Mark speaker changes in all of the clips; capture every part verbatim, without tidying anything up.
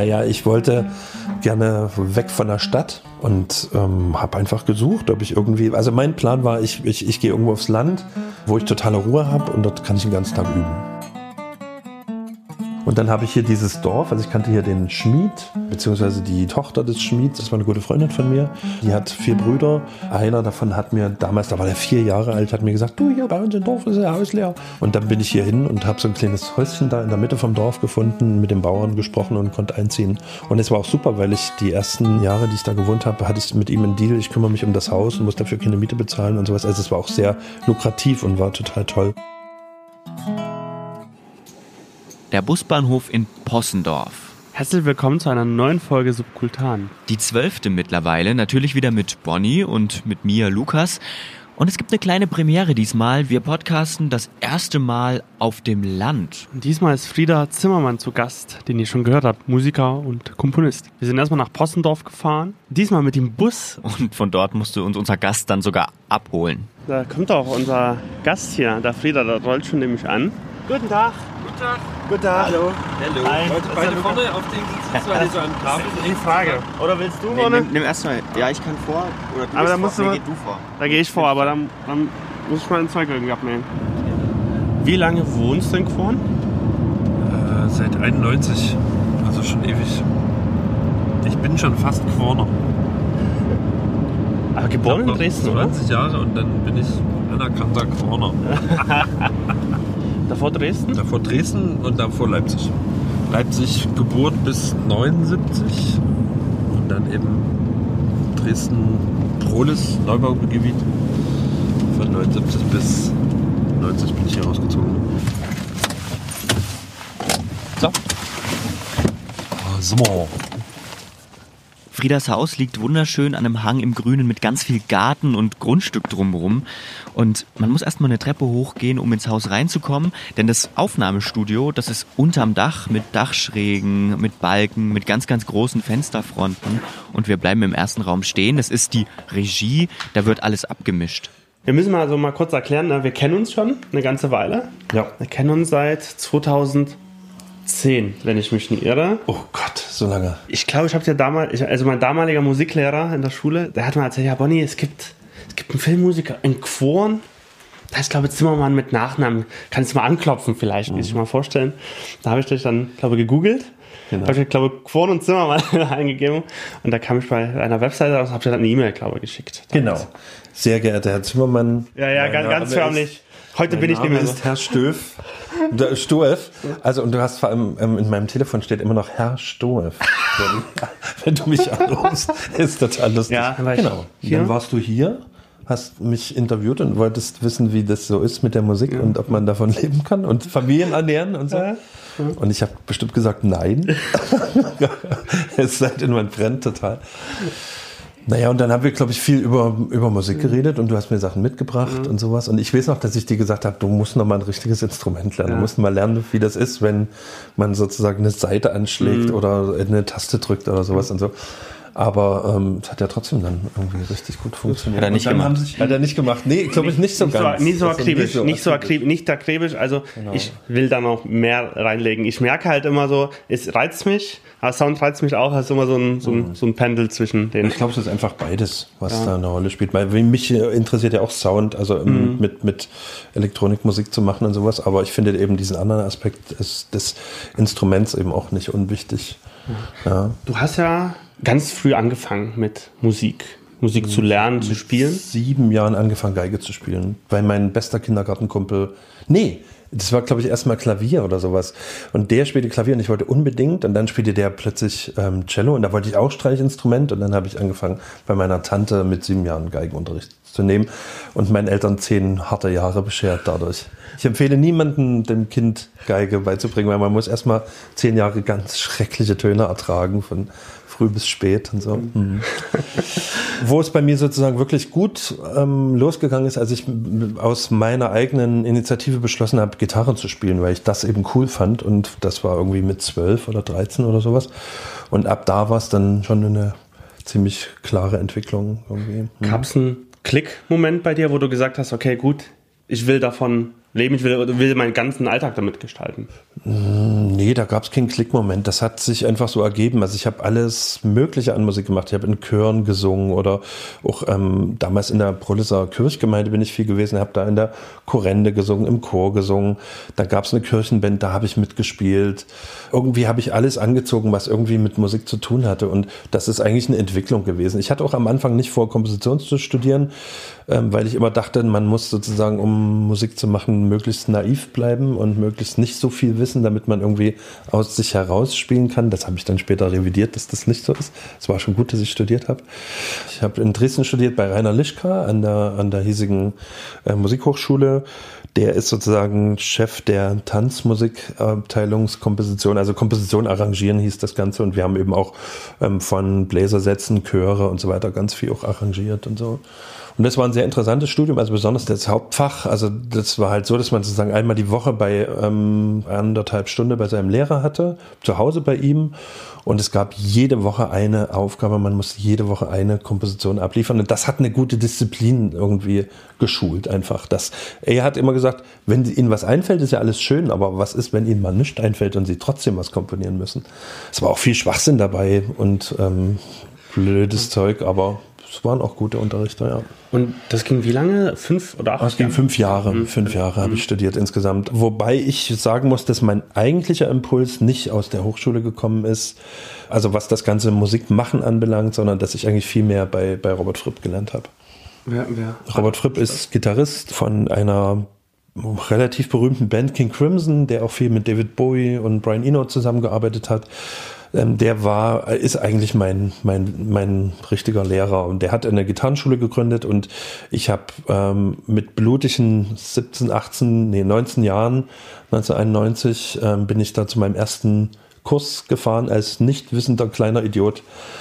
Speaker 1: Naja, ich wollte gerne weg von der Stadt und ähm, habe einfach gesucht, ob ich irgendwie, also mein Plan war, ich, ich, ich gehe irgendwo aufs Land, wo ich totale Ruhe habe und dort kann ich den ganzen Tag üben. Und dann habe ich hier dieses Dorf, also ich kannte hier den Schmied, beziehungsweise die Tochter des Schmieds, das war eine gute Freundin von mir, die hat vier Brüder. Einer davon hat mir damals, da war der vier Jahre alt, hat mir gesagt, du, hier bei uns im Dorf ist der Haus leer. Und dann bin ich hier hin und habe so ein kleines Häuschen da in der Mitte vom Dorf gefunden, mit den Bauern gesprochen und konnte einziehen. Und es war auch super, weil ich die ersten Jahre, die ich da gewohnt habe, hatte ich mit ihm einen Deal, ich kümmere mich um das Haus und muss dafür keine Miete bezahlen und sowas. Also es war auch sehr lukrativ und war total toll.
Speaker 2: Der Busbahnhof in Possendorf.
Speaker 3: Herzlich willkommen zu einer neuen Folge Subkultan.
Speaker 2: Die zwölfte mittlerweile, natürlich wieder mit Bonnie und mit mir, Lukas. Und es gibt eine kleine Premiere diesmal. Wir podcasten das erste Mal auf dem Land.
Speaker 3: Und diesmal ist Frieder Zimmermann zu Gast, den ihr schon gehört habt, Musiker und Komponist. Wir sind erstmal nach Possendorf gefahren, diesmal mit dem Bus.
Speaker 2: Und von dort musste uns unser Gast dann sogar abholen.
Speaker 3: Da kommt auch unser Gast hier, der Frieder, der rollt schon nämlich an. Guten Tag.
Speaker 4: Guten Tag.
Speaker 3: Guten Tag.
Speaker 4: Hallo.
Speaker 3: Hallo.
Speaker 4: Hi. Heute beide vorne auf den sitzen, weil die so am Kabel sind.
Speaker 3: Die Frage. Oder willst du
Speaker 2: Nee,
Speaker 3: vorne?
Speaker 2: nimm, nimm erstmal. Ja, ich kann vor. Oder du
Speaker 3: Aber da
Speaker 2: gehst
Speaker 3: musst
Speaker 2: vor.
Speaker 3: du-
Speaker 2: Nee, geh du vor.
Speaker 3: Da gehe ich vor, aber dann, dann muss ich mal ein Zeug irgendwie abnehmen. Wie lange wohnst du in Quorn?
Speaker 4: Äh, seit einundneunzig, also schon ewig. Ich bin schon fast Quorner.
Speaker 3: Aber geboren in
Speaker 4: Noch
Speaker 3: Dresden, oder?
Speaker 4: zwanzig Jahre und dann bin ich anerkannter Quorner.
Speaker 3: Davor Dresden?
Speaker 4: Davor Dresden und davor Leipzig. Leipzig Geburt bis neunundsiebzig und dann eben Dresden-Prohlis, Neubaugebiet. Von neunundsiebzig bis neunzig bin ich hier rausgezogen. So. Ah, so.
Speaker 2: Frieders Haus liegt wunderschön an einem Hang im Grünen mit ganz viel Garten und Grundstück drumherum. Und man muss erstmal eine Treppe hochgehen, um ins Haus reinzukommen. Denn das Aufnahmestudio, das ist unterm Dach mit Dachschrägen, mit Balken, mit ganz, ganz großen Fensterfronten. Und wir bleiben im ersten Raum stehen. Das ist die Regie, da wird alles abgemischt.
Speaker 3: Wir müssen mal so mal kurz erklären, ne? Wir kennen uns schon eine ganze Weile.
Speaker 1: Ja.
Speaker 3: Wir kennen uns seit zweitausendzehn, wenn ich mich nicht irre.
Speaker 1: Oh Gott, so lange.
Speaker 3: Ich glaube, ich habe ja damals, ich, also mein damaliger Musiklehrer in der Schule, der hat mir erzählt, ja Bonnie, es gibt, es gibt einen Filmmusiker in Quorn, da ist, glaube ich, Zimmermann mit Nachnamen. Kannst du mal anklopfen vielleicht, mhm. Kann ich mir mal vorstellen. Da habe ich dich dann, glaube ich, gegoogelt. Genau. Habe ich, glaube ich, Quorn und Zimmermann eingegeben. Und da kam ich bei einer Webseite raus, habe ich dann eine E-Mail, glaube ich, geschickt.
Speaker 1: Genau. Sehr geehrter Herr Zimmermann.
Speaker 3: Ja, ja, ganz, ganz förmlich. Heute bin ich nicht mehr so.
Speaker 1: Ist Herr Stöf. Der Stoev. Also, und du hast vor allem, ähm, in meinem Telefon steht immer noch Herr Stoev. wenn, wenn du mich anrufst, ist total lustig.
Speaker 3: Ja, dann war ich
Speaker 1: genau.
Speaker 3: hier.
Speaker 1: Dann warst du hier, hast mich interviewt und wolltest wissen, wie das so ist mit der Musik ja. und ob man davon leben kann und Familien ernähren und so. Ja. Und ich habe bestimmt gesagt, nein. Es sei denn, man brennt total. Naja, und dann haben wir, glaube ich, viel über, über Musik geredet und du hast mir Sachen mitgebracht mhm. und sowas. Und ich weiß noch, dass ich dir gesagt habe, du musst noch mal ein richtiges Instrument lernen. Ja. Du musst mal lernen, wie das ist, wenn man sozusagen eine Saite anschlägt mhm. oder eine Taste drückt oder sowas mhm. und so. Aber ähm, es hat ja trotzdem dann irgendwie richtig gut funktioniert.
Speaker 2: Hat er nicht gemacht.
Speaker 1: Sich, hat er nicht gemacht. Nee, glaube ich nicht so
Speaker 3: nicht
Speaker 1: ganz.
Speaker 3: So, nicht so akribisch.
Speaker 1: Nicht so,
Speaker 3: nicht so akribisch. Nicht akribisch. Also genau. Ich will da noch mehr reinlegen. Ich merke halt immer so, es reizt mich, aber Sound reizt mich auch. Es ist immer so ein, so ein, so ein Pendel zwischen den.
Speaker 1: Ich glaube, es ist einfach beides, was ja. da eine Rolle spielt. Weil mich interessiert ja auch Sound, also mhm. mit, mit Elektronikmusik zu machen und sowas. Aber ich finde eben diesen anderen Aspekt des, des Instruments eben auch nicht unwichtig.
Speaker 3: Mhm.
Speaker 1: Ja.
Speaker 3: Du hast ja ganz früh angefangen mit Musik. Musik zu lernen,
Speaker 1: mit
Speaker 3: zu spielen.
Speaker 1: Sieben Jahren angefangen, Geige zu spielen. Weil mein bester Kindergartenkumpel, nee, das war, glaube ich, erstmal Klavier oder sowas. Und der spielte Klavier und ich wollte unbedingt. Und dann spielte der plötzlich ähm, Cello und da wollte ich auch Streichinstrument. Und dann habe ich angefangen, bei meiner Tante mit sieben Jahren Geigenunterricht zu nehmen. Und meinen Eltern zehn harte Jahre beschert dadurch. Ich empfehle niemandem, dem Kind Geige beizubringen, weil man muss erstmal zehn Jahre ganz schreckliche Töne ertragen von früh bis spät und so. Mhm. Wo es bei mir sozusagen wirklich gut ähm, losgegangen ist, als ich aus meiner eigenen Initiative beschlossen habe, Gitarre zu spielen, weil ich das eben cool fand und das war irgendwie mit zwölf oder dreizehn oder sowas. Und ab da war es dann schon eine ziemlich klare Entwicklung irgendwie. Mhm.
Speaker 3: Gab es einen Klick-Moment bei dir, wo du gesagt hast, okay, gut, ich will davon Leben, ich will, will meinen ganzen Alltag damit gestalten.
Speaker 1: Nee, da gab es keinen Klickmoment. Das hat sich einfach so ergeben. Also ich habe alles Mögliche an Musik gemacht. Ich habe in Chören gesungen oder auch ähm, damals in der Prolesser Kirchgemeinde bin ich viel gewesen. Ich habe da in der Chorende gesungen, im Chor gesungen. Dann gab es eine Kirchenband, da habe ich mitgespielt. Irgendwie habe ich alles angezogen, was irgendwie mit Musik zu tun hatte. Und das ist eigentlich eine Entwicklung gewesen. Ich hatte auch am Anfang nicht vor, Komposition zu studieren, ähm, weil ich immer dachte, man muss sozusagen, um Musik zu machen, möglichst naiv bleiben und möglichst nicht so viel wissen, damit man irgendwie aus sich heraus spielen kann. Das habe ich dann später revidiert, dass das nicht so ist. Es war schon gut, dass ich studiert habe. Ich habe in Dresden studiert bei Rainer Lischka an der, an der hiesigen äh, Musikhochschule. Der ist sozusagen Chef der Tanzmusikabteilungskomposition, also Komposition arrangieren hieß das Ganze. Und wir haben eben auch ähm, von Bläsersätzen, Chöre und so weiter ganz viel auch arrangiert und so. Und das war ein sehr interessantes Studium, also besonders das Hauptfach. Also das war halt so, dass man sozusagen einmal die Woche bei ähm, anderthalb Stunden bei seinem Lehrer hatte, zu Hause bei ihm. Und es gab jede Woche eine Aufgabe, man musste jede Woche eine Komposition abliefern. Und das hat eine gute Disziplin irgendwie geschult einfach. Das, er hat immer gesagt, wenn Ihnen was einfällt, ist ja alles schön, aber was ist, wenn Ihnen mal nichts einfällt und Sie trotzdem was komponieren müssen? Es war auch viel Schwachsinn dabei und ähm, blödes Zeug, aber es waren auch gute Unterrichter, ja.
Speaker 3: Und das ging wie lange? Fünf oder acht?
Speaker 1: Das ging fünf Jahre. Mhm. Fünf Jahre habe ich studiert insgesamt. Wobei ich sagen muss, dass mein eigentlicher Impuls nicht aus der Hochschule gekommen ist, also was das ganze Musikmachen anbelangt, sondern dass ich eigentlich viel mehr bei, bei Robert Fripp gelernt habe.
Speaker 3: Wer, wer?
Speaker 1: Robert Fripp ist Gitarrist von einer relativ berühmten Band King Crimson, der auch viel mit David Bowie und Brian Eno zusammengearbeitet hat. Der war, ist eigentlich mein, mein, mein richtiger Lehrer und der hat eine Gitarrenschule gegründet und ich habe ähm, mit blutigen siebzehn, achtzehn, nee, neunzehn Jahren, neunzehnhunderteinundneunzig, ähm, bin ich da zu meinem ersten Kurs gefahren als nicht wissender kleiner Idiot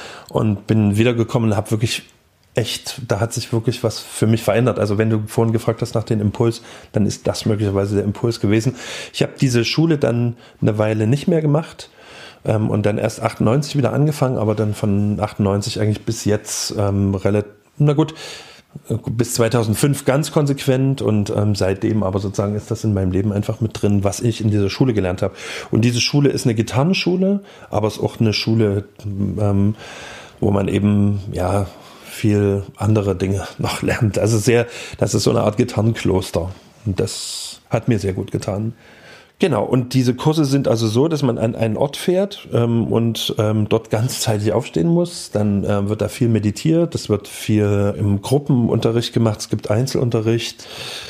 Speaker 1: und bin wiedergekommen und habe wirklich echt, da hat sich wirklich was für mich verändert. Also wenn du vorhin gefragt hast nach dem Impuls, dann ist das möglicherweise der Impuls gewesen. Ich habe diese Schule dann eine Weile nicht mehr gemacht. Ähm, und dann erst achtundneunzig wieder angefangen, aber dann von achtundneunzig eigentlich bis jetzt ähm, relativ, na gut, bis zweitausendfünf ganz konsequent und ähm, seitdem aber sozusagen ist das in meinem Leben einfach mit drin, was ich in dieser Schule gelernt habe. Und diese Schule ist eine Gitarrenschule, aber es ist auch eine Schule, ähm, wo man eben, ja, viel andere Dinge noch lernt. Also sehr, das ist so eine Art Gitarrenkloster. Und das hat mir sehr gut getan. Genau, und diese Kurse sind also so, dass man an einen Ort fährt ähm, und ähm, dort ganzzeitig aufstehen muss. Dann ähm, wird da viel meditiert, es wird viel im Gruppenunterricht gemacht, es gibt Einzelunterricht.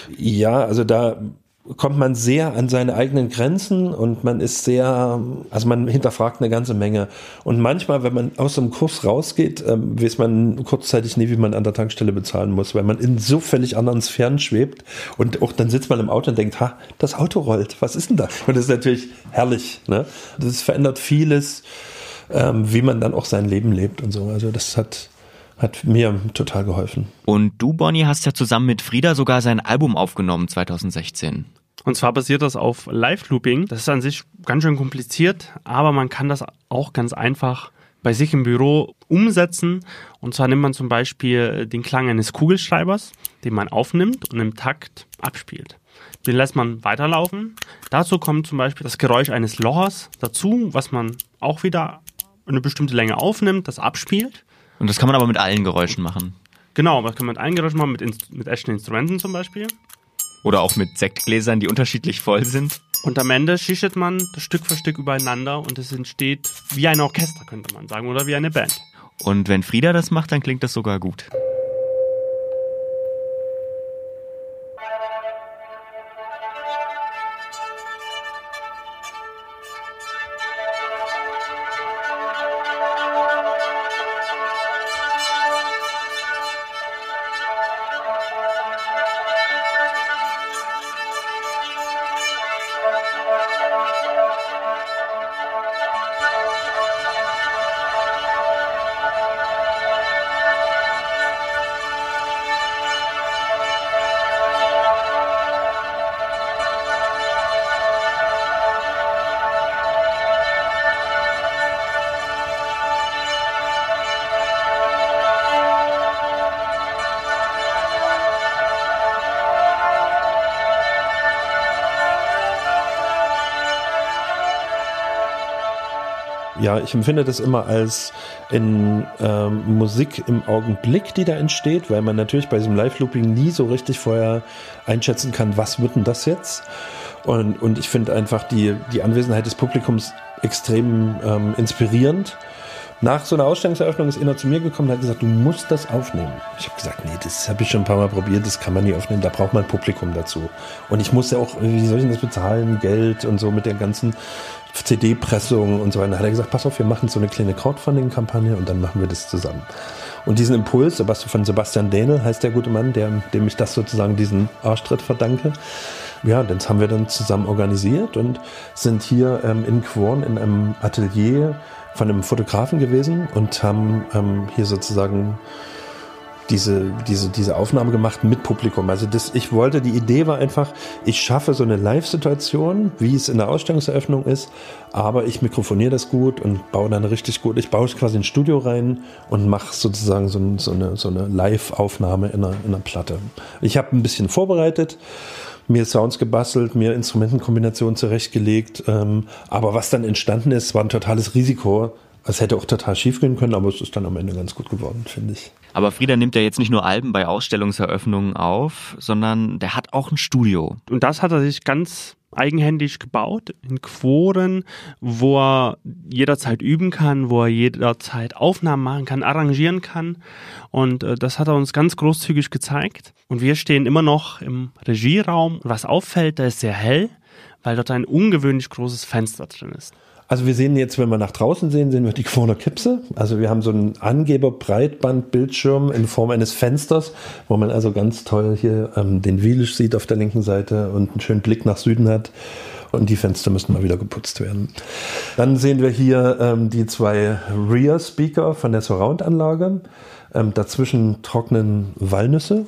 Speaker 1: Ja, also da kommt man sehr an seine eigenen Grenzen und man ist sehr, also man hinterfragt eine ganze Menge. Und manchmal, wenn man aus so einem Kurs rausgeht, ähm, weiß man kurzzeitig nie, wie man an der Tankstelle bezahlen muss, weil man in so völlig anderen Sphären schwebt. Und auch dann sitzt man im Auto und denkt, ha, das Auto rollt, was ist denn da? Und das ist natürlich herrlich, ne? Das verändert vieles, ähm, wie man dann auch sein Leben lebt und so. Also das hat... Hat mir total geholfen.
Speaker 2: Und du, Bonnie, hast ja zusammen mit Frieda sogar sein Album aufgenommen zweitausendsechzehn.
Speaker 3: Und zwar basiert das auf Live-Looping. Das ist an sich ganz schön kompliziert, aber man kann das auch ganz einfach bei sich im Büro umsetzen. Und zwar nimmt man zum Beispiel den Klang eines Kugelschreibers, den man aufnimmt und im Takt abspielt. Den lässt man weiterlaufen. Dazu kommt zum Beispiel das Geräusch eines Lochers dazu, was man auch wieder eine bestimmte Länge aufnimmt, das abspielt.
Speaker 2: Und das kann man aber mit allen Geräuschen machen.
Speaker 3: Genau, das kann man mit allen Geräuschen machen, mit, Inst- mit echten Instrumenten zum Beispiel.
Speaker 2: Oder auch mit Sektgläsern, die unterschiedlich voll sind.
Speaker 3: Und am Ende schichtet man das Stück für Stück übereinander und es entsteht wie ein Orchester, könnte man sagen, oder wie eine Band.
Speaker 2: Und wenn Frieda das macht, dann klingt das sogar gut.
Speaker 1: Ja, ich empfinde das immer als in ähm, Musik im Augenblick, die da entsteht, weil man natürlich bei diesem Live-Looping nie so richtig vorher einschätzen kann, was wird denn das jetzt? Und, und ich finde einfach die, die Anwesenheit des Publikums extrem ähm, inspirierend. Nach so einer Ausstellungseröffnung ist einer zu mir gekommen und hat gesagt, du musst das aufnehmen. Ich habe gesagt, nee, das habe ich schon ein paar Mal probiert, das kann man nie aufnehmen, da braucht man ein Publikum dazu. Und ich muss ja auch, wie soll ich denn das bezahlen, Geld und so mit der ganzen C D-Pressung und so weiter. Da hat er gesagt, pass auf, wir machen so eine kleine Crowdfunding-Kampagne und dann machen wir das zusammen. Und diesen Impuls von Sebastian Dähnel, heißt der gute Mann, der, dem ich das sozusagen diesen Arschtritt verdanke. Ja, das haben wir dann zusammen organisiert und sind hier ähm, in Quorn in einem Atelier von einem Fotografen gewesen und haben ähm, hier sozusagen diese, diese, diese Aufnahme gemacht mit Publikum. Also das, ich wollte, die Idee war einfach, ich schaffe so eine Live-Situation, wie es in der Ausstellungseröffnung ist, aber ich mikrofoniere das gut und baue dann richtig gut, ich baue quasi ein Studio rein und mache sozusagen so, ein, so eine, so eine Live-Aufnahme in einer, in einer Platte. Ich habe ein bisschen vorbereitet, mir Sounds gebastelt, mir Instrumentenkombinationen zurechtgelegt, ähm, aber was dann entstanden ist, war ein totales Risiko. Es hätte auch total schief gehen können, aber es ist dann am Ende ganz gut geworden, finde ich.
Speaker 2: Aber Frieder nimmt ja jetzt nicht nur Alben bei Ausstellungseröffnungen auf, sondern der hat auch ein Studio.
Speaker 3: Und das hat er sich ganz eigenhändig gebaut in Quoren, wo er jederzeit üben kann, wo er jederzeit Aufnahmen machen kann, arrangieren kann. Und äh, das hat er uns ganz großzügig gezeigt. Und wir stehen immer noch im Regieraum. Was auffällt, da ist sehr hell, weil dort ein ungewöhnlich großes Fenster drin ist.
Speaker 1: Also wir sehen jetzt, wenn wir nach draußen sehen, sehen wir die Quorner Kipse. Also wir haben so einen Angeber-Breitbandbildschirm in Form eines Fensters, wo man also ganz toll hier ähm, den Wielisch sieht auf der linken Seite und einen schönen Blick nach Süden hat. Und die Fenster müssen mal wieder geputzt werden. Dann sehen wir hier ähm, die zwei Rear-Speaker von der Surround-Anlage. Ähm, dazwischen trocknen Walnüsse.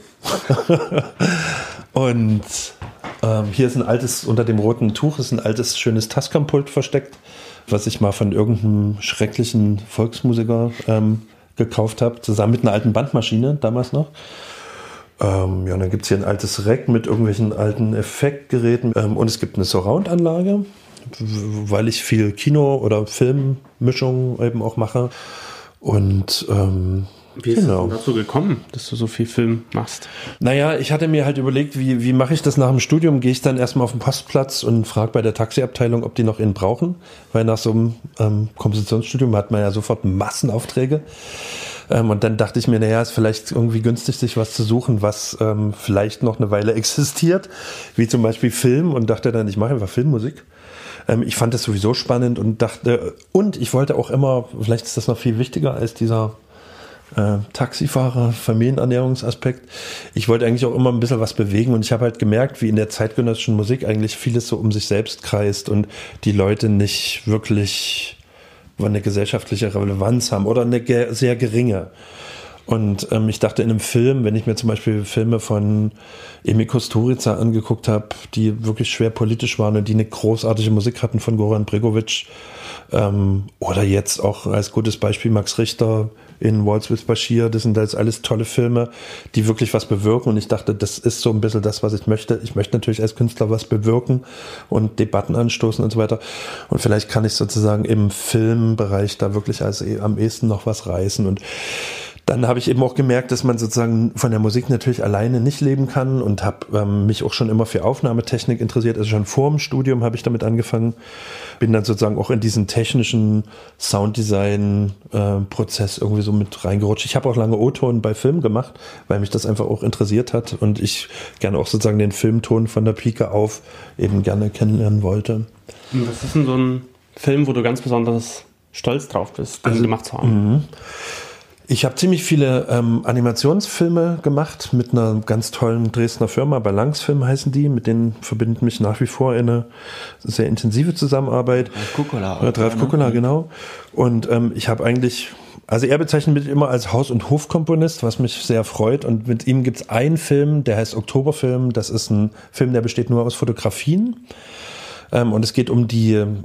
Speaker 1: Und ähm, hier ist ein altes, unter dem roten Tuch ist ein altes, schönes Tascam-Pult versteckt, was ich mal von irgendeinem schrecklichen Volksmusiker ähm, gekauft habe, zusammen mit einer alten Bandmaschine, damals noch. Ähm, ja, und dann gibt es hier ein altes Rack mit irgendwelchen alten Effektgeräten ähm, und es gibt eine Surround-Anlage, weil ich viel Kino- oder Filmmischung eben auch mache. Und ähm,
Speaker 3: wie ist
Speaker 1: genau.
Speaker 3: es dazu gekommen, dass du so viel Film machst?
Speaker 1: Naja, ich hatte mir halt überlegt, wie, wie mache ich das nach dem Studium? Gehe ich dann erstmal auf den Postplatz und frage bei der Taxiabteilung, ob die noch ihn brauchen? Weil nach so einem ähm, Kompositionsstudium hat man ja sofort Massenaufträge. Ähm, und dann dachte ich mir, naja, ist vielleicht irgendwie günstig, sich was zu suchen, was ähm, vielleicht noch eine Weile existiert, wie zum Beispiel Film. Und dachte dann, ich mache einfach Filmmusik. Ähm, ich fand das sowieso spannend und dachte, und ich wollte auch immer, vielleicht ist das noch viel wichtiger als dieser Äh, Taxifahrer, Familienernährungsaspekt. Ich wollte eigentlich auch immer ein bisschen was bewegen und ich habe halt gemerkt, wie in der zeitgenössischen Musik eigentlich vieles so um sich selbst kreist und die Leute nicht wirklich eine gesellschaftliche Relevanz haben oder eine ge- sehr geringe. Und ähm, ich dachte in einem Film, wenn ich mir zum Beispiel Filme von Emil Kusturica angeguckt habe, die wirklich schwer politisch waren und die eine großartige Musik hatten von Goran Bregovic, ähm, oder jetzt auch als gutes Beispiel Max Richter in Waltz with Bashir, das sind jetzt alles tolle Filme, die wirklich was bewirken und ich dachte, das ist so ein bisschen das, was ich möchte. Ich möchte natürlich als Künstler was bewirken und Debatten anstoßen und so weiter und vielleicht kann ich sozusagen im Filmbereich da wirklich als am ehesten noch was reißen und dann habe ich eben auch gemerkt, dass man sozusagen von der Musik natürlich alleine nicht leben kann und habe ähm, mich auch schon immer für Aufnahmetechnik interessiert. Also schon vor dem Studium habe ich damit angefangen. Bin dann sozusagen auch in diesen technischen Sounddesign-Prozess äh, irgendwie so mit reingerutscht. Ich habe auch lange O-Ton bei Film gemacht, weil mich das einfach auch interessiert hat und ich gerne auch sozusagen den Filmton von der Pike auf eben gerne kennenlernen wollte.
Speaker 3: Und was ist denn so ein Film, wo du ganz besonders stolz drauf bist, den
Speaker 1: also,
Speaker 3: gemacht zu haben?
Speaker 1: M- Ich habe ziemlich viele ähm, Animationsfilme gemacht mit einer ganz tollen Dresdner Firma, Balanxfilm heißen die, mit denen verbindet mich nach wie vor eine sehr intensive Zusammenarbeit.
Speaker 2: Ralf Kukula.
Speaker 1: Oder Ralf Kukula, genau. Und ähm, ich habe eigentlich, also er bezeichnet mich immer als Haus- und Hofkomponist, was mich sehr freut. Und mit ihm gibt es einen Film, der heißt Oktoberfilm. Das ist ein Film, der besteht nur aus Fotografien. Und es geht um die äh,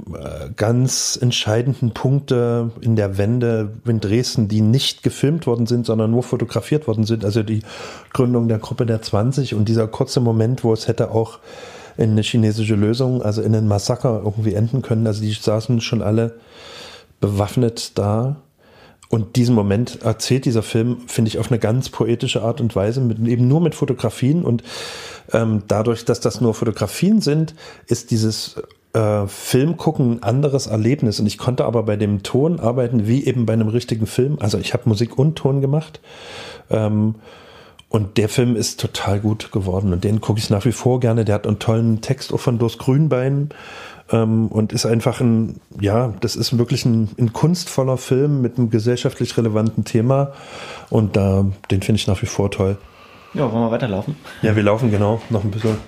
Speaker 1: ganz entscheidenden Punkte in der Wende in Dresden, die nicht gefilmt worden sind, sondern nur fotografiert worden sind. Also die Gründung der Gruppe der zwanzig und dieser kurze Moment, wo es hätte auch in eine chinesische Lösung, also in einen Massaker irgendwie enden können. Also die saßen schon alle bewaffnet da. Und diesen Moment erzählt dieser Film, finde ich, auf eine ganz poetische Art und Weise, mit, eben nur mit Fotografien. Und ähm, dadurch, dass das nur Fotografien sind, ist dieses äh, Filmgucken ein anderes Erlebnis. Und ich konnte aber bei dem Ton arbeiten, wie eben bei einem richtigen Film. Also ich habe Musik und Ton gemacht. Ähm, und der Film ist total gut geworden. Und den gucke ich nach wie vor gerne. Der hat einen tollen Text auch von Durst Grünbein. Und ist einfach ein, ja, das ist wirklich ein, ein kunstvoller Film mit einem gesellschaftlich relevanten Thema. Und da, den finde ich nach wie vor toll.
Speaker 2: Ja, wollen wir weiterlaufen?
Speaker 1: Ja, wir laufen genau noch ein bisschen.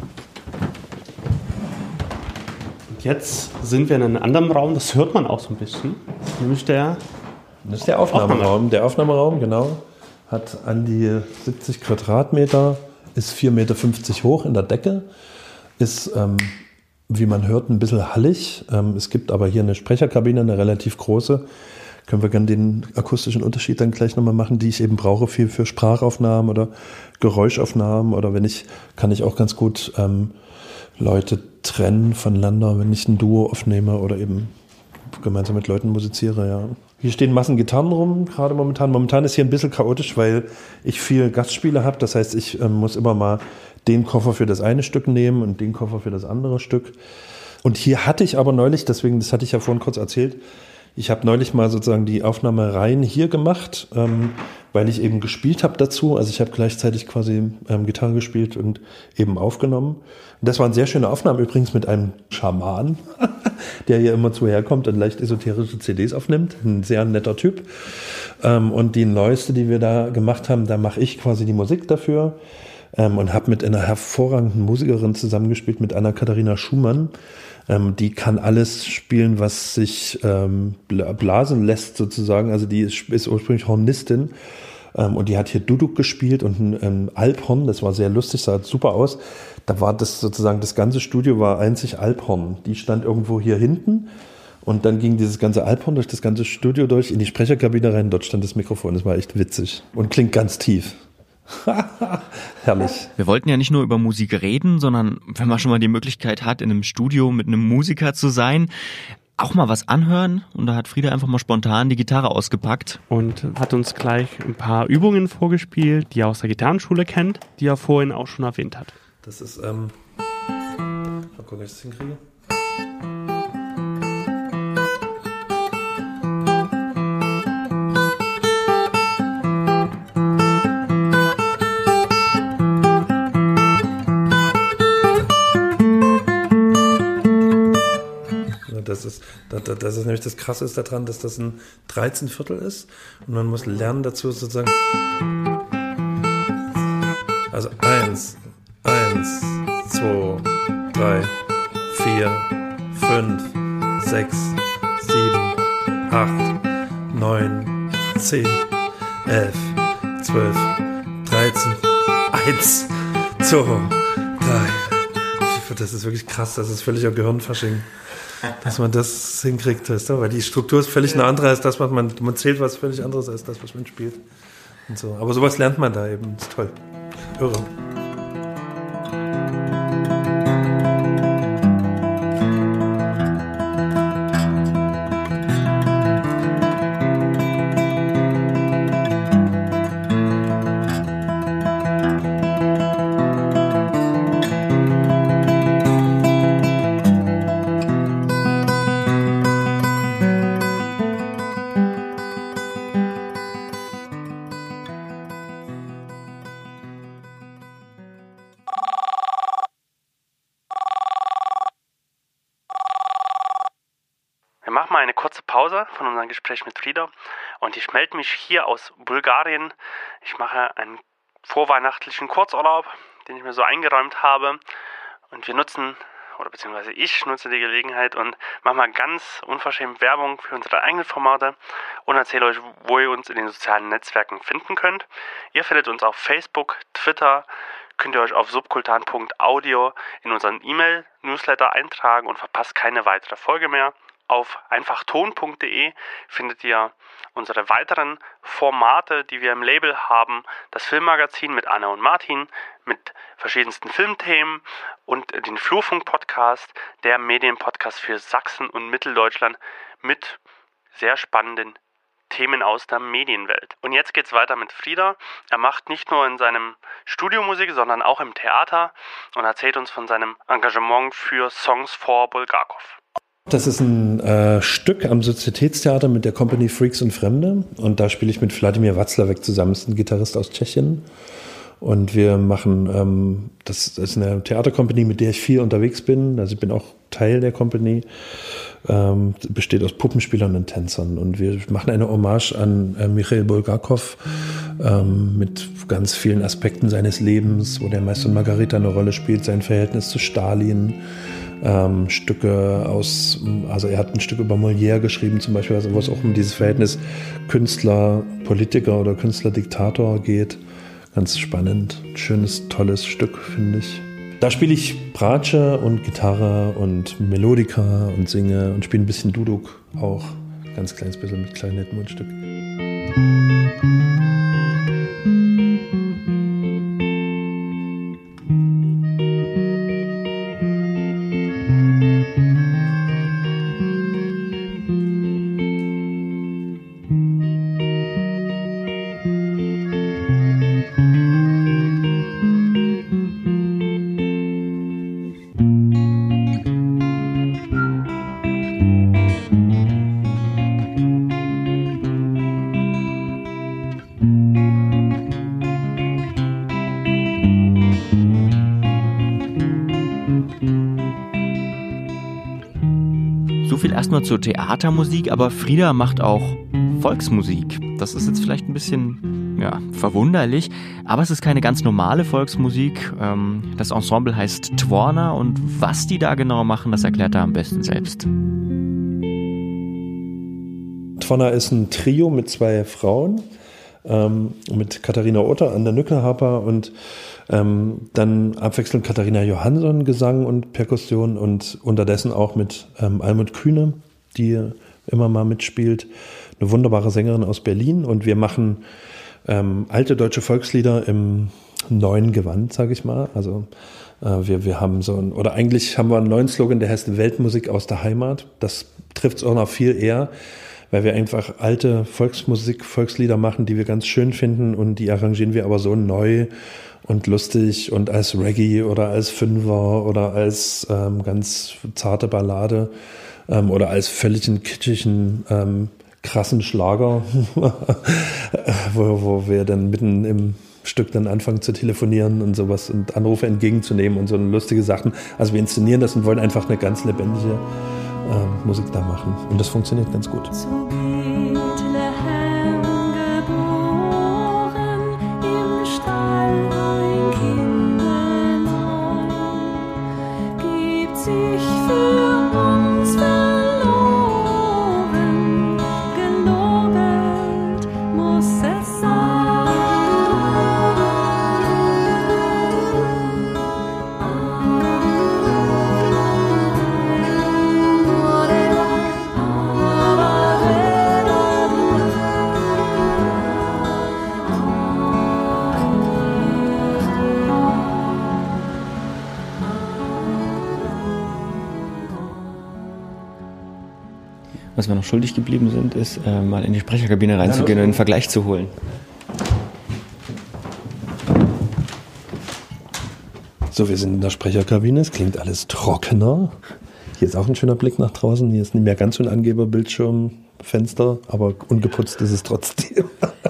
Speaker 3: Und jetzt sind wir in einem anderen Raum, das hört man auch so ein bisschen. Das ist nämlich der,
Speaker 1: das ist der Aufnahmeraum.
Speaker 3: Aufnahme.
Speaker 1: Der Aufnahmeraum, genau, hat an die siebzig Quadratmeter, ist vier Meter fünfzig hoch in der Decke, ist, ähm, wie man hört, ein bisschen hallig. Ähm, es gibt aber hier eine Sprecherkabine, eine relativ große. Können wir gerne den akustischen Unterschied dann gleich nochmal machen, die ich eben brauche für, für Sprachaufnahmen oder Geräuschaufnahmen. Oder wenn ich, kann ich auch ganz gut ähm, Leute trennen voneinander, wenn ich ein Duo aufnehme oder eben gemeinsam mit Leuten musiziere, ja. Hier stehen Massen Gitarren rum, gerade momentan. Momentan ist hier ein bisschen chaotisch, weil ich viel Gastspiele habe. Das heißt, ich ähm, muss immer mal den Koffer für das eine Stück nehmen und den Koffer für das andere Stück. Und hier hatte ich aber neulich, deswegen, das hatte ich ja vorhin kurz erzählt, ich habe neulich mal sozusagen die Aufnahmereihen hier gemacht, ähm, weil ich eben gespielt habe dazu. Also ich habe gleichzeitig quasi ähm, Gitarre gespielt und eben aufgenommen. Und das waren sehr schöne Aufnahmen, übrigens mit einem Schaman, der hier immer zu herkommt und leicht esoterische C Ds aufnimmt. Ein sehr netter Typ. Ähm, und die neueste, die wir da gemacht haben, da mache ich quasi die Musik dafür. Ähm, und habe mit einer hervorragenden Musikerin zusammengespielt, mit Anna-Katharina Schumann. Ähm, die kann alles spielen, was sich ähm, blasen lässt sozusagen. Also die ist, ist ursprünglich Hornistin ähm, und die hat hier Duduk gespielt und ein, ein Alphorn. Das war sehr lustig, sah super aus. Da war das sozusagen, das ganze Studio war einzig Alphorn. Die stand irgendwo hier hinten und dann ging dieses ganze Alphorn durch das ganze Studio durch in die Sprecherkabine rein. Dort stand das Mikrofon. Das war echt witzig und klingt ganz tief. Herrlich.
Speaker 2: Wir wollten ja nicht nur über Musik reden, sondern wenn man schon mal die Möglichkeit hat, in einem Studio mit einem Musiker zu sein, auch mal was anhören. Und da hat Frieda einfach mal spontan die Gitarre ausgepackt.
Speaker 3: Und hat uns gleich ein paar Übungen vorgespielt, die er aus der Gitarrenschule kennt, die er vorhin auch schon erwähnt hat.
Speaker 1: Das ist, ähm, mal gucken, ob ich das hinkriege. Das ist, das, das ist nämlich das Krasse ist daran, dass das ein dreizehn Viertel ist und man muss lernen dazu sozusagen. Also eins, eins, zwei, drei, vier, fünf, sechs, sieben, acht, neun, zehn, elf, zwölf, dreizehn, eins, zwei, drei. Das ist wirklich krass, das ist völliger Gehirnfasching. Dass man das hinkriegt, weißt du? Weil die Struktur ist völlig eine andere als das, was man, man zählt was völlig anderes als das, was man spielt. Und so. Aber sowas lernt man da eben, das ist toll. Irre.
Speaker 3: Wir machen mal eine kurze Pause von unserem Gespräch mit Frieda und ich melde mich hier aus Bulgarien. Ich mache einen vorweihnachtlichen Kurzurlaub, den ich mir so eingeräumt habe und wir nutzen, oder beziehungsweise ich nutze die Gelegenheit und mache mal ganz unverschämt Werbung für unsere eigenen Formate und erzähle euch, wo ihr uns in den sozialen Netzwerken finden könnt. Ihr findet uns auf Facebook, Twitter, könnt ihr euch auf subkultan punkt audio in unseren E-Mail-Newsletter eintragen und verpasst keine weitere Folge mehr. Auf einfachton punkt de findet ihr unsere weiteren Formate, die wir im Label haben. Das Filmmagazin mit Anne und Martin, mit verschiedensten Filmthemen und den Flurfunk-Podcast, der Medienpodcast für Sachsen und Mitteldeutschland mit sehr spannenden Themen aus der Medienwelt. Und jetzt geht's weiter mit Frieder. Er macht nicht nur in seinem Studio Musik, sondern auch im Theater und erzählt uns von seinem Engagement für Songs for Bulgakov.
Speaker 1: Das ist ein äh, Stück am Sozietätstheater mit der Company Freaks und Fremde. Und da spiele ich mit Wladimir Watzlawick zusammen. Das ist ein Gitarrist aus Tschechien. Und wir machen, ähm, das ist eine Theatercompany, mit der ich viel unterwegs bin. Also ich bin auch Teil der Company. Ähm, besteht aus Puppenspielern und Tänzern. Und wir machen eine Hommage an äh, Michail Bulgakov ähm, mit ganz vielen Aspekten seines Lebens, wo der Meister und Margarita eine Rolle spielt, sein Verhältnis zu Stalin. Ähm, Stücke aus, also er hat ein Stück über Molière geschrieben zum Beispiel, also wo es auch um dieses Verhältnis Künstler-Politiker oder Künstler-Diktator geht. Ganz spannend, schönes, tolles Stück, finde ich. Da spiele ich Bratsche und Gitarre und Melodika und singe und spiele ein bisschen Duduk auch, ganz kleines bisschen mit Klarinettenmundstück.
Speaker 2: Erstmal zur Theatermusik, aber Frieder macht auch Volksmusik. Das ist jetzt vielleicht ein bisschen ja, verwunderlich, aber es ist keine ganz normale Volksmusik. Das Ensemble heißt Tworna und was die da genau machen, das erklärt er am besten selbst.
Speaker 1: Tworna ist ein Trio mit zwei Frauen, mit Katharina Otter an der Nückelharper und Ähm, dann abwechselnd Katharina Johansson, Gesang und Perkussion und unterdessen auch mit ähm, Almut Kühne, die immer mal mitspielt. Eine wunderbare Sängerin aus Berlin und wir machen ähm, alte deutsche Volkslieder im neuen Gewand, sage ich mal. Also äh, wir, wir haben so ein, oder eigentlich haben wir einen neuen Slogan, der heißt Weltmusik aus der Heimat. Das trifft es auch noch viel eher, weil wir einfach alte Volksmusik, Volkslieder machen, die wir ganz schön finden und die arrangieren wir aber so neu und lustig und als Reggae oder als Fünfer oder als ähm, ganz zarte Ballade ähm, oder als völligen kitschigen, ähm, krassen Schlager, wo, wo wir dann mitten im Stück dann anfangen zu telefonieren und sowas und Anrufe entgegenzunehmen und so lustige Sachen. Also wir inszenieren das und wollen einfach eine ganz lebendige ähm, Musik da machen. Und das funktioniert ganz gut.
Speaker 2: Was wir noch schuldig geblieben sind, ist, äh, mal in die Sprecherkabine reinzugehen und einen Vergleich zu holen.
Speaker 1: So, wir sind in der Sprecherkabine, es klingt alles trockener. Hier ist auch ein schöner Blick nach draußen, hier ist nicht mehr ganz so ein Angeberbildschirm, Fenster, aber ungeputzt ist es trotzdem.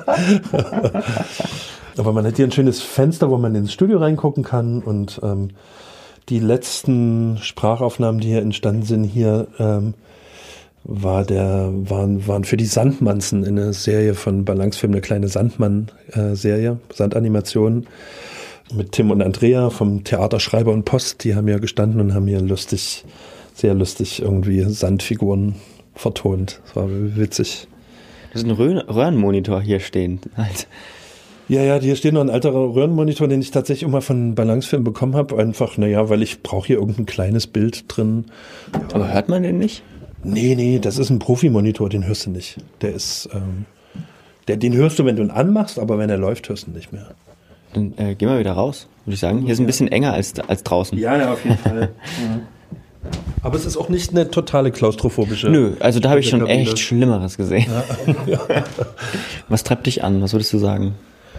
Speaker 1: Aber man hat hier ein schönes Fenster, wo man ins Studio reingucken kann und ähm, die letzten Sprachaufnahmen, die hier entstanden sind, hier ähm, war der, waren, waren für die Sandmannsen in einer Serie von Balancefilm, eine kleine Sandmann-Serie, Sandanimation mit Tim und Andrea vom Theater Schreiber und Post. Die haben ja gestanden und haben hier lustig, sehr lustig irgendwie Sandfiguren vertont. Das war witzig.
Speaker 2: Das ist ein Röhrenmonitor hier stehen. Halt.
Speaker 1: Ja, ja, hier steht noch ein alter Röhrenmonitor, den ich tatsächlich immer von Balancefilm bekommen habe. Einfach, naja, weil ich brauche hier irgendein kleines Bild drin. Ja.
Speaker 2: Aber hört man den nicht?
Speaker 1: Nee, nee, das ist ein Profimonitor, den hörst du nicht. Der ist, ähm, der, den hörst du, wenn du ihn anmachst, aber wenn er läuft, hörst du ihn nicht mehr.
Speaker 2: Dann äh, gehen wir wieder raus, würde ich sagen. Hier ist ein bisschen enger als, als draußen.
Speaker 1: Ja, ja, auf jeden Fall. Ja. Aber es ist auch nicht eine totale klaustrophobische...
Speaker 2: Nö, also da habe ich schon
Speaker 1: Kabine.
Speaker 2: echt Schlimmeres gesehen.
Speaker 1: Ja.
Speaker 2: Was treibt dich an? Was würdest du sagen?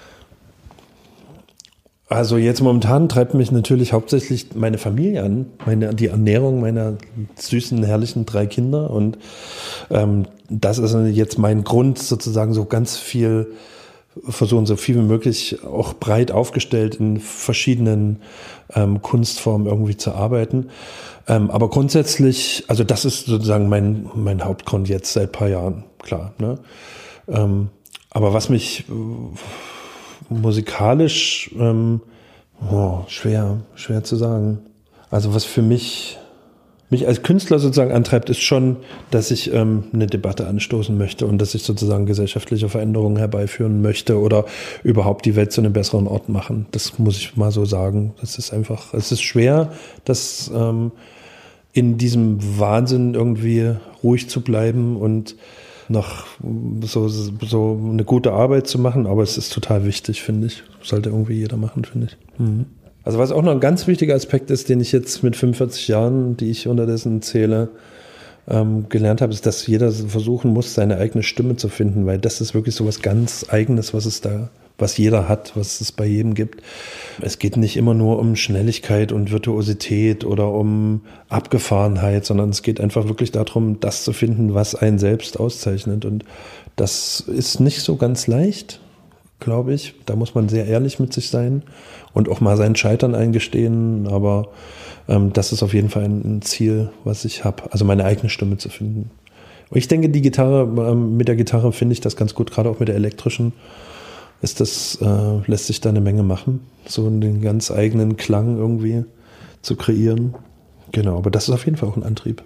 Speaker 1: Also jetzt momentan treibt mich natürlich hauptsächlich meine Familie an, meine, die Ernährung meiner süßen, herrlichen drei Kinder. Und ähm, das ist jetzt mein Grund, sozusagen so ganz viel versuchen, so viel wie möglich auch breit aufgestellt in verschiedenen ähm, Kunstformen irgendwie zu arbeiten. Ähm, aber grundsätzlich, also das ist sozusagen mein, mein Hauptgrund jetzt seit ein paar Jahren, klar. Ne? Ähm, aber was mich äh, musikalisch, ähm, oh, schwer, schwer zu sagen. Also was für mich... mich als Künstler sozusagen antreibt, ist schon, dass ich ähm, eine Debatte anstoßen möchte und dass ich sozusagen gesellschaftliche Veränderungen herbeiführen möchte oder überhaupt die Welt zu einem besseren Ort machen. Das muss ich mal so sagen. Das ist einfach, es ist schwer, das ähm, in diesem Wahnsinn irgendwie ruhig zu bleiben und noch so, so eine gute Arbeit zu machen, aber es ist total wichtig, finde ich. Sollte irgendwie jeder machen, finde ich. Mhm. Also was auch noch ein ganz wichtiger Aspekt ist, den ich jetzt mit fünfundvierzig Jahren, die ich unterdessen zähle, ähm, gelernt habe, ist, dass jeder versuchen muss, seine eigene Stimme zu finden, weil das ist wirklich so was ganz Eigenes, was es da, was jeder hat, was es bei jedem gibt. Es geht nicht immer nur um Schnelligkeit und Virtuosität oder um Abgefahrenheit, sondern es geht einfach wirklich darum, das zu finden, was einen selbst auszeichnet. Und das ist nicht so ganz leicht, glaube ich. Da muss man sehr ehrlich mit sich sein und auch mal sein Scheitern eingestehen. Aber ähm, das ist auf jeden Fall ein, ein Ziel, was ich habe, also meine eigene Stimme zu finden. Und ich denke, die Gitarre, ähm, mit der Gitarre finde ich das ganz gut, gerade auch mit der elektrischen, ist das, äh, lässt sich da eine Menge machen, so einen ganz eigenen Klang irgendwie zu kreieren. Genau, aber das ist auf jeden Fall auch ein Antrieb.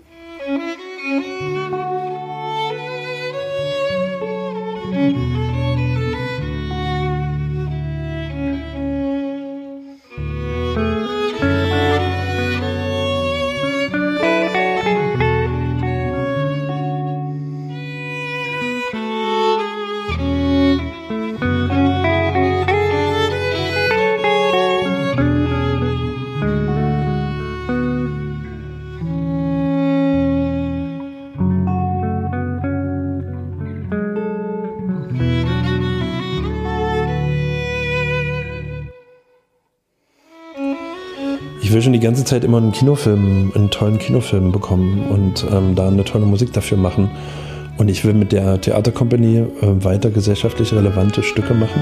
Speaker 1: Ich will schon die ganze Zeit immer einen Kinofilm, einen tollen Kinofilm bekommen und ähm, da eine tolle Musik dafür machen. Und ich will mit der Theatercompany äh, weiter gesellschaftlich relevante Stücke machen.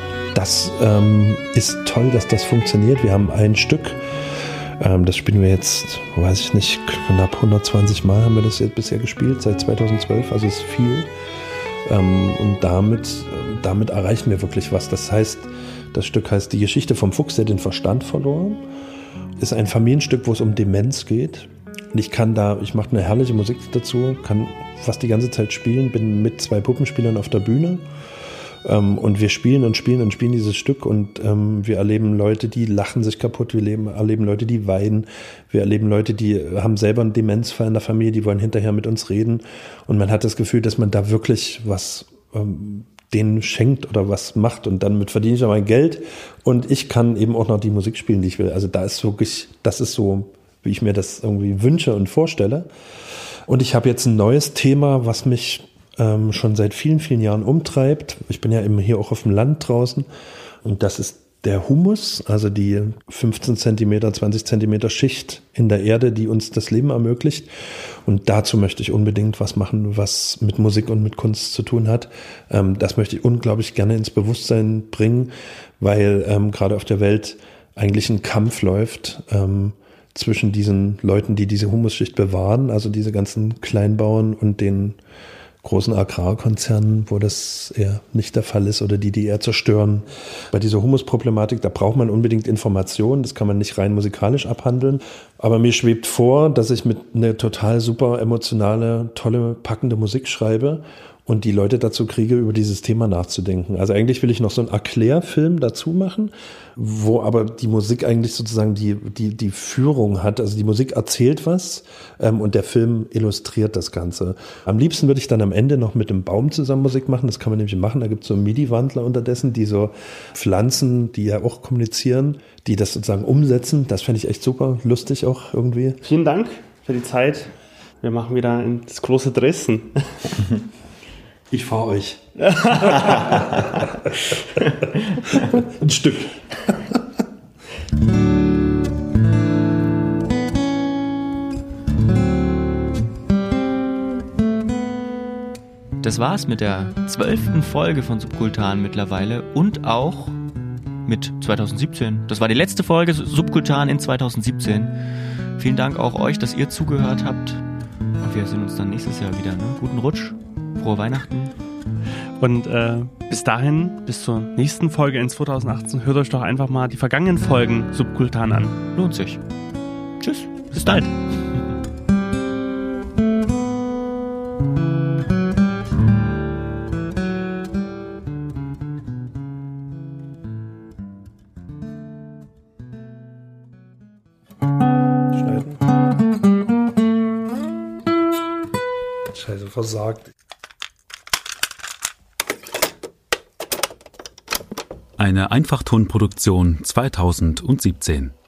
Speaker 1: Das ähm, ist toll, dass das funktioniert. Wir haben ein Stück, ähm, das spielen wir jetzt, weiß ich nicht, knapp hundertzwanzig Mal haben wir das jetzt bisher gespielt, seit zweitausendzwölf, also ist viel. Ähm, und damit, damit erreichen wir wirklich was. Das heißt, das Stück heißt Die Geschichte vom Fuchs, der den Verstand verlor. Ist ein Familienstück, wo es um Demenz geht. Und ich kann da, ich mache eine herrliche Musik dazu, kann fast die ganze Zeit spielen, bin mit zwei Puppenspielern auf der Bühne. Ähm, und wir spielen und spielen und spielen dieses Stück und ähm, wir erleben Leute, die lachen sich kaputt, wir leben, erleben Leute, die weinen, wir erleben Leute, die haben selber einen Demenzfall in der Familie, die wollen hinterher mit uns reden. Und man hat das Gefühl, dass man da wirklich was ähm, denen schenkt oder was macht und damit verdiene ich ja mein Geld und ich kann eben auch noch die Musik spielen, die ich will. Also da ist wirklich, das ist so, wie ich mir das irgendwie wünsche und vorstelle. Und ich habe jetzt ein neues Thema, was mich ähm, schon seit vielen, vielen Jahren umtreibt. Ich bin ja eben hier auch auf dem Land draußen und das ist der Humus, also die fünfzehn Zentimeter, zwanzig Zentimeter Schicht in der Erde, die uns das Leben ermöglicht. Und dazu möchte ich unbedingt was machen, was mit Musik und mit Kunst zu tun hat. Ähm, das möchte ich unglaublich gerne ins Bewusstsein bringen, weil ähm, gerade auf der Welt eigentlich ein Kampf läuft ähm, zwischen diesen Leuten, die diese Humusschicht bewahren, also diese ganzen Kleinbauern und den großen Agrarkonzernen, wo das eher nicht der Fall ist oder die, die eher zerstören. Bei dieser Humusproblematik, da braucht man unbedingt Informationen, das kann man nicht rein musikalisch abhandeln. Aber mir schwebt vor, dass ich mit einer total super emotionale, tolle, packende Musik schreibe und die Leute dazu kriege, über dieses Thema nachzudenken. Also eigentlich will ich noch so einen Erklärfilm dazu machen, wo aber die Musik eigentlich sozusagen die, die, die Führung hat. Also die Musik erzählt was ähm, und der Film illustriert das Ganze. Am liebsten würde ich dann am Ende noch mit einem Baum zusammen Musik machen. Das kann man nämlich machen. Da gibt es so MIDI-Wandler unterdessen, die so Pflanzen, die ja auch kommunizieren, die das sozusagen umsetzen. Das fände ich echt super, lustig auch irgendwie.
Speaker 3: Vielen Dank. für die Zeit. Wir machen wieder ins große Dresden.
Speaker 1: Ich fahre euch. Ein Stück.
Speaker 2: Das war's mit der zwölften Folge von Subkultan mittlerweile und auch mit zwanzig siebzehn. Das war die letzte Folge Subkultan in zwanzig siebzehn. Vielen Dank auch euch, dass ihr zugehört habt. Und wir sehen uns dann nächstes Jahr wieder. Ne? Guten Rutsch, frohe Weihnachten.
Speaker 3: Und äh, bis dahin, bis zur nächsten Folge in zwanzig achtzehn, hört euch doch einfach mal die vergangenen Folgen Subkultan an.
Speaker 2: Lohnt sich. Tschüss, bis bald.
Speaker 1: Scheiße, versagt.
Speaker 5: Eine Einfachtonproduktion zwanzig siebzehn.